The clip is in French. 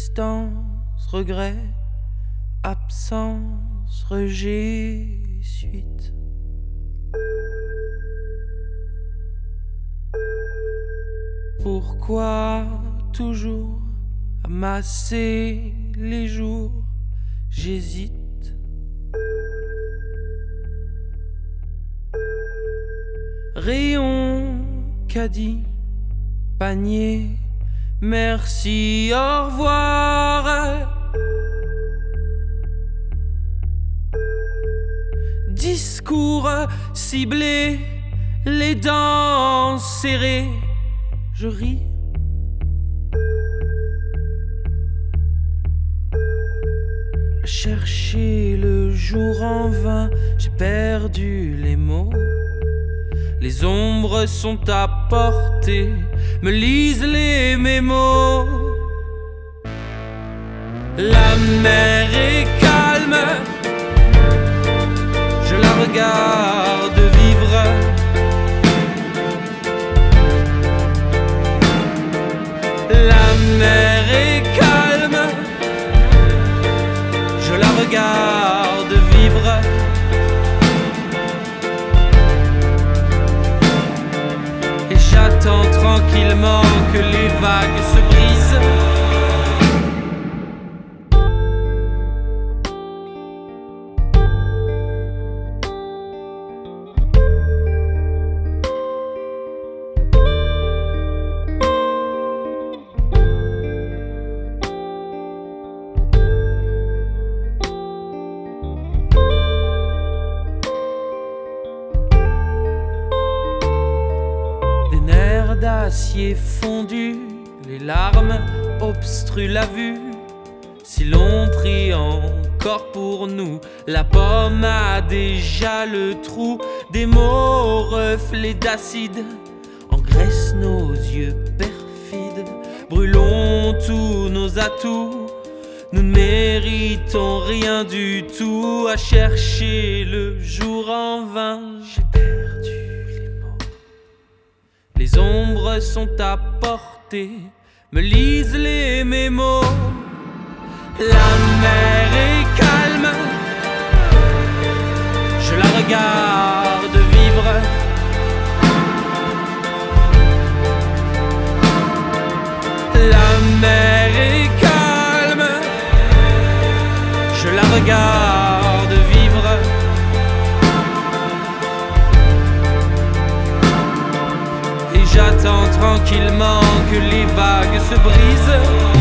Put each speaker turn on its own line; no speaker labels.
distance, regret, absence, rejet, suite. Pourquoi toujours amasser les jours? J'hésite. Rayon, caddie, panier, merci, au revoir. Discours ciblé, les dents serrées, je ris. Chercher le jour en vain, j'ai perdu les mots. Les ombres sont à portée, me lisent les mémos. La mer est calme, je la regarde vivre. La mer est calme, je la regarde vivre. Et j'attends tranquillement que les vagues se brisent. D'acier fondu, les larmes obstruent la vue. Si l'on prie encore pour nous, la pomme a déjà le trou. Des mots reflets d'acide engraissent nos yeux perfides. Brûlons tous nos atouts, nous ne méritons rien du tout. À chercher le jour en vain, j'ai perdu. Les ombres sont à portée, me lisent les mémos. La mer est calme, je la regarde vivre. La mer est calme, je la regarde vivre. J'attends tranquillement que les vagues se brisent.